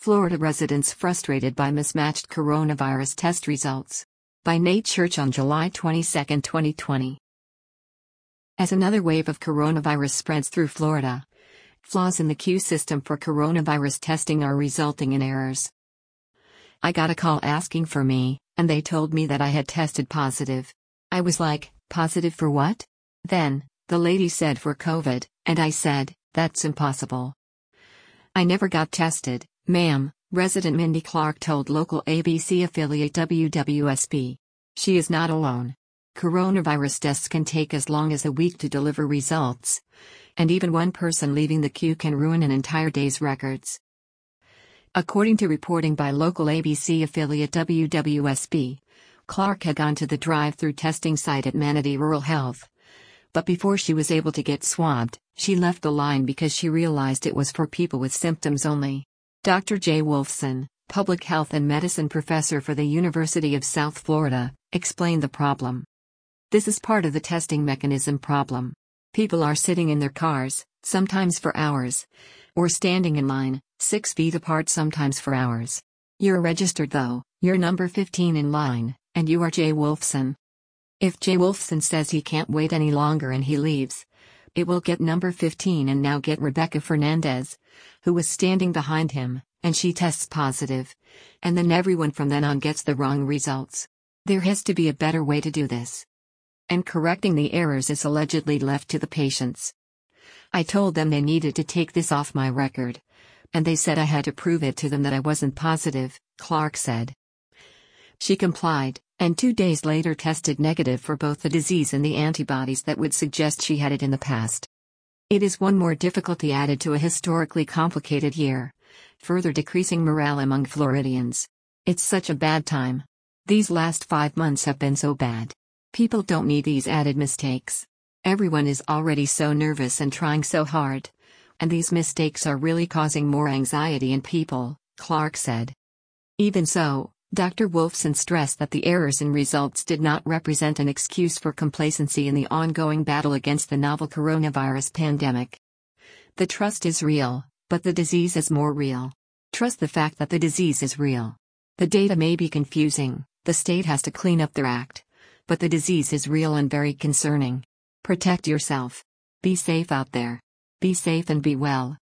Florida residents frustrated by mismatched coronavirus test results. By Nate Church on July 22, 2020. As another wave of coronavirus spreads through Florida, flaws in the queue system for coronavirus testing are resulting in errors. I got a call asking for me, and they told me that I had tested positive. I was like, positive for what? Then, the lady said for COVID, and I said, that's impossible. I never got tested, ma'am, resident Mindy Clark told local ABC affiliate WWSP. She is not alone. Coronavirus tests can take as long as a week to deliver results, and even one person leaving the queue can ruin an entire day's records. According to reporting by local ABC affiliate WWSP, Clark had gone to the drive-through testing site at Manatee Rural Health. But before she was able to get swabbed, she left the line because she realized it was for people with symptoms only. Dr. Jay Wolfson, public health and medicine professor for the University of South Florida, explained the problem. This is part of the testing mechanism problem. People are sitting in their cars, sometimes for hours, or standing in line, 6 feet apart sometimes for hours. You're registered though, you're number 15 in line, and you are Jay Wolfson. If Jay Wolfson says he can't wait any longer and he leaves, it will get number 15 and now get Rebecca Fernandez, who was standing behind him, and she tests positive. And then everyone from then on gets the wrong results. There has to be a better way to do this. And correcting the errors is allegedly left to the patients. I told them they needed to take this off my record. And they said I had to prove it to them that I wasn't positive, Clark said. She complied, and 2 days later tested negative for both the disease and the antibodies that would suggest she had it in the past. It is one more difficulty added to a historically complicated year, further decreasing morale among Floridians. It's such a bad time. These last 5 months have been so bad. People don't need these added mistakes. Everyone is already so nervous and trying so hard. And these mistakes are really causing more anxiety in people, Clark said. Even so, Dr. Wolfson stressed that the errors in results did not represent an excuse for complacency in the ongoing battle against the novel coronavirus pandemic. The trust is real, but the disease is more real. Trust the fact that the disease is real. The data may be confusing, the state has to clean up their act. But the disease is real and very concerning. Protect yourself. Be safe out there. Be safe and be well.